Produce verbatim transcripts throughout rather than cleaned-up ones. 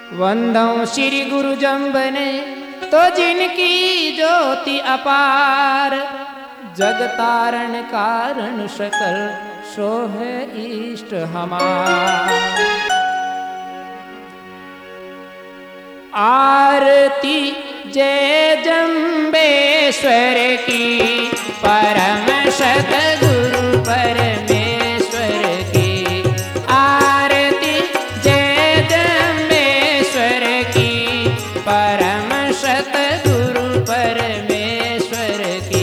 वंदौ श्री गुरु जम्बने तो जिनकी ज्योति अपार, जग तारण कारण सकल सो है इष्ट हमार। आरती जय जम्बेश्वर की, परम सतगुरु परमेश्वर की। आरती जय जम्बेश्वर की, परम सतगुरु परमेश्वर की।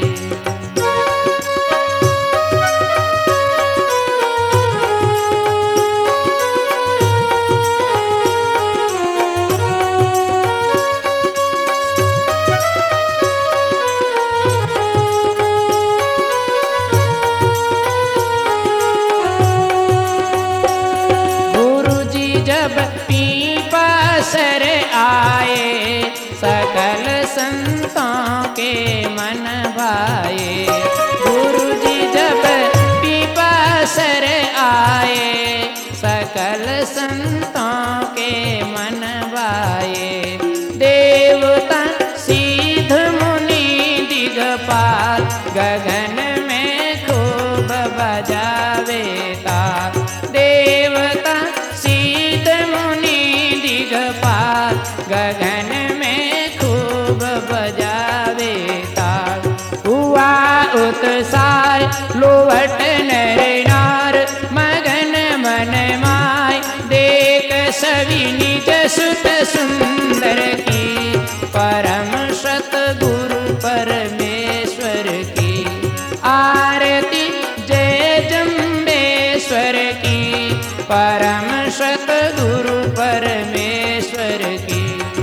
सर आए सकल संतों के मन भाए। गुरु जी जब पीपा सर आए सकल संतों के मन भाए। देवता सिद्ध मुनि दिगपाल गगन में खूब बजावे ताल। देवता सिद्ध मुनि दिगपाल गगन में खूब बजावे ताल। हुआ उत्साह लोवट नर नार मगन मन माय। देख सभी निज सुत सुंदर की, परम सतगुरु परमेश्वर की। आरती जय जम्बेश्वर की, परम सतगुरु परमेश्वर की।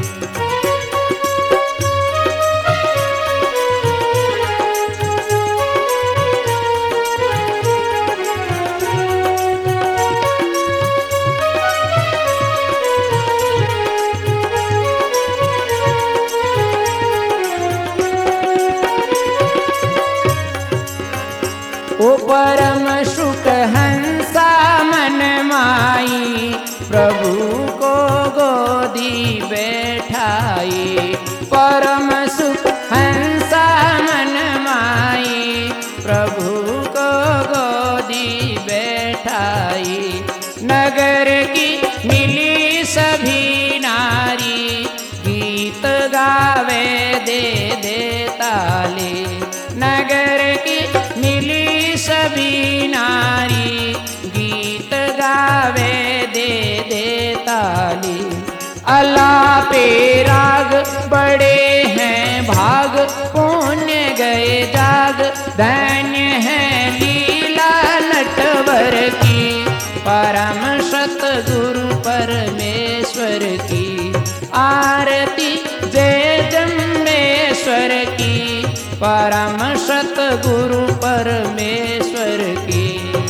ओ परम सुख हंसा मन माई, प्रभु को गोदी बैठाई। परम सुख हंसा मन माई, प्रभु को गोदी बैठाई। नगर की मिली सभी नारी, गीत गावे दे दे ताली। नगर की मिली सभी नारी, गीत गावे दे दे ताली। अल्लाह पे राग बड़े हैं भाग, पुण्य गए जाग। धन्य है लीला नटवर की, परम सतगुरु परमेश्वर की। आरती जय जम्बेश्वर की, परम सतगुरु परमेश्वर की।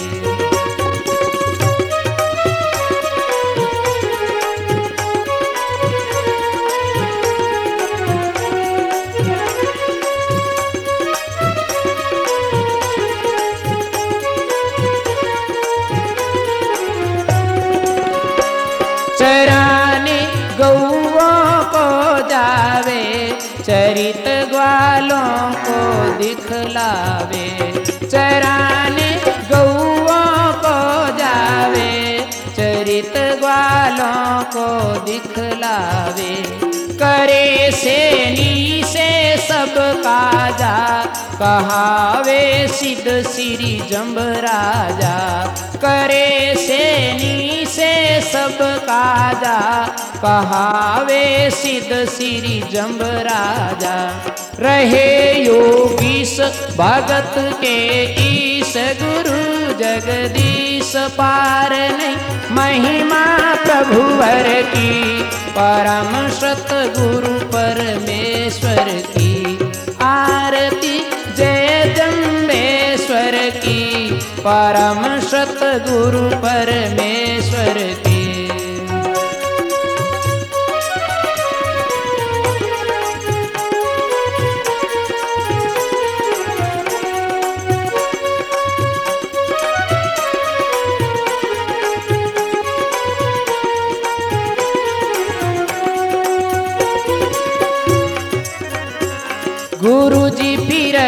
चराने गौओं को जावे, चरित ग्वालों को दिखलावे। चराने गौओं को जावे, चरित ग्वालों को दिखलावे। करे सेनी से सब काजा, कहावे सिद्ध श्री जम्ब राजा। करे सेनी से सब काजा, कहावे सिद्ध श्री जम्ब राजा। रहे योगीश भगत के ईश, गुरु जगदीश पार नहीं महिमा प्रभुवर की। परम सतगुरु परमेश्वर की। आरती जय जम्बेश्वर की, परम सतगुरु परमेश्वर की।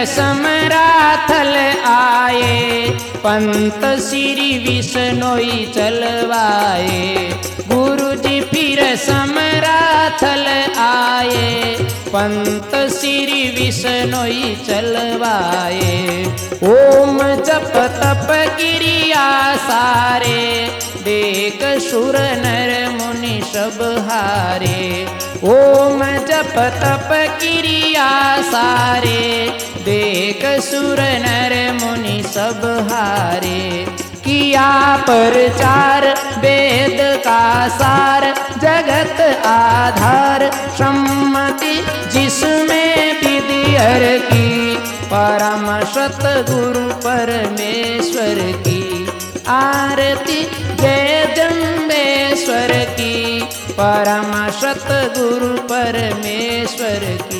समराथल आए, पंत श्री विष्णोई चलवाए। गुरु जी फिर समराथल आए, पंत श्री विष्णोई चलवाए। ओम जप तप क्रिया सारे, देख सुर नर मुनि सब हारे। ओम जप तप क्रिया सारे, देख सुर नर मुनि सब हारे। किया प्रचार वेद का सार, जगत आधार सम्मति जिसमें विधि हर की। परम सतगुरु परमेश्वर की आरती, जय जम्बेश्वर की। परम सतगुरु परमेश्वर की।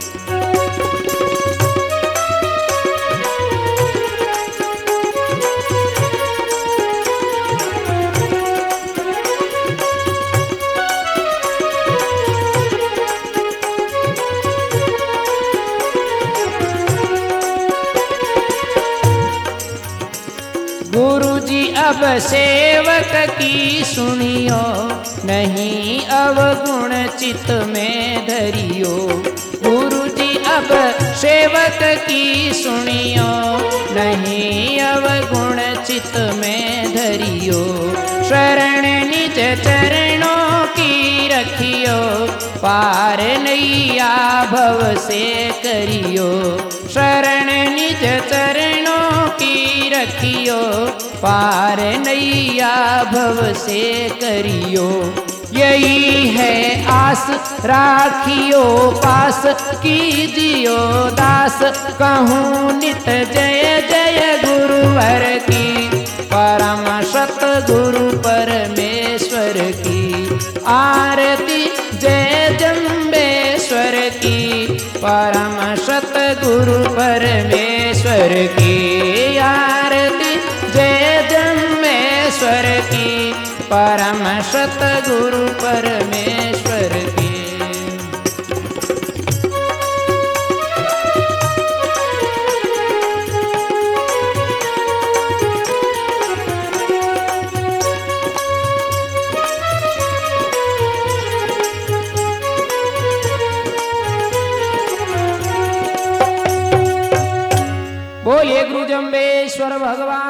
गुरु जी अब सेवक की सुनियो, नहीं अवगुण चित्त में धरियो। गुरु जी अब सेवक की सुनियो, नहीं अवगुण चित्त में धरियो। शरण निज चरणों की रखियो, पार नैया भव से करियो। शरण निज चरणों की रखियो, पार नैया भव से करियो। यही है आस राखियो पास, कीजियो दास कहूँ नित जय जय गुरुवर की। परम सतगुरु परमेश्वर की आरती, जय जम्बेश्वर की। परम सतगुरु परमेश्वर की आरती, जय जम्बेश्वर की। परम सतगुरु परमेश्वर की। बोलिए गुरु जम्बेश्वर भगवान